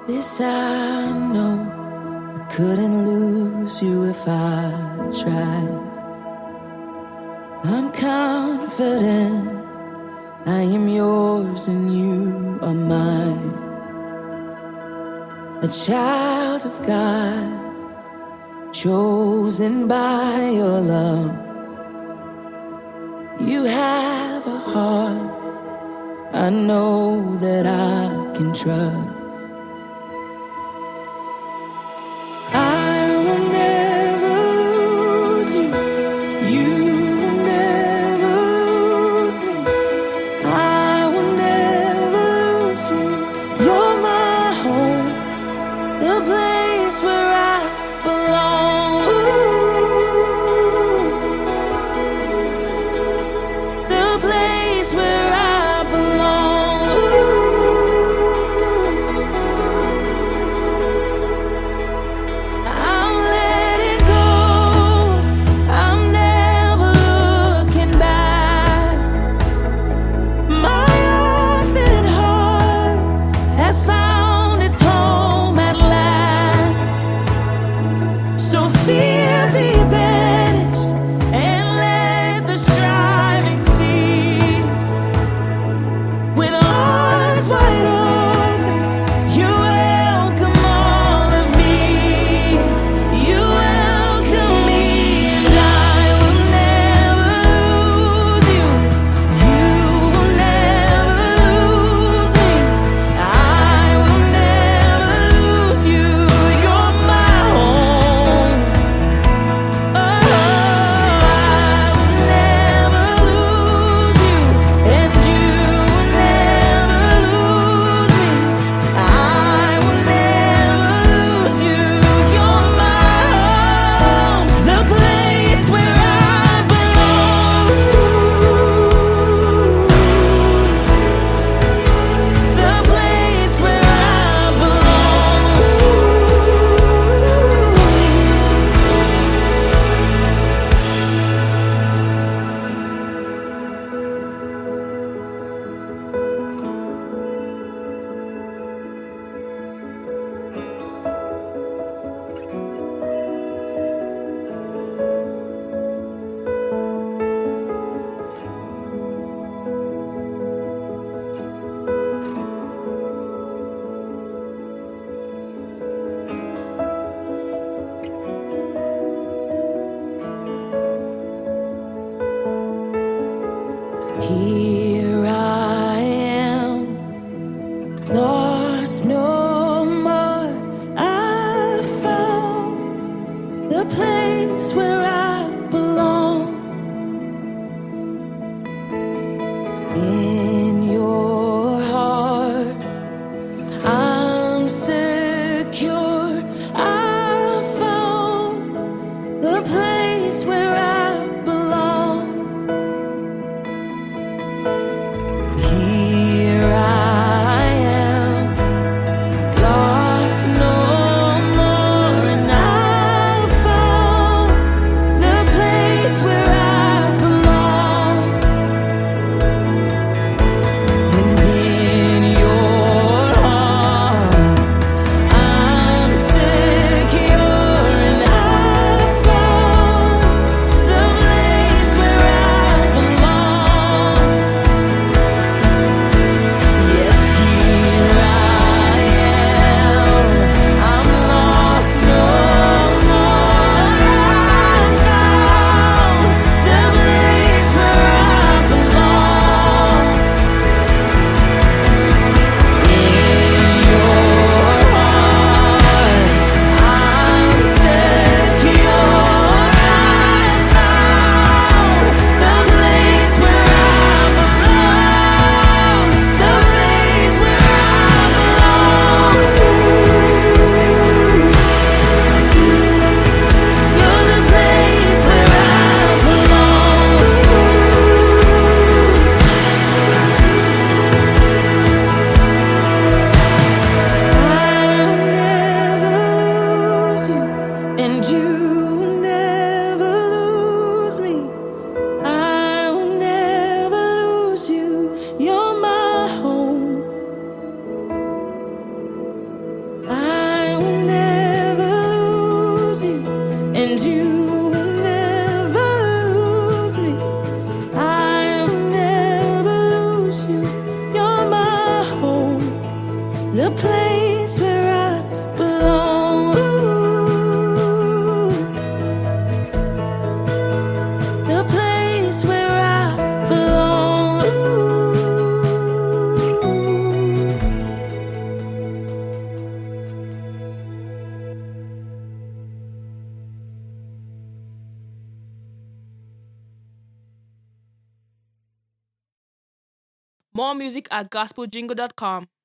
This I know, I couldn't lose you if I tried. I'm confident I am yours and you are mine. A child of God, chosen by your love. You have a heart I know that I can trust. I will never lose you. You will never lose me. I will never lose you. You're my home, the place where I belong. The place where I belong. More music at gospeljingle.com.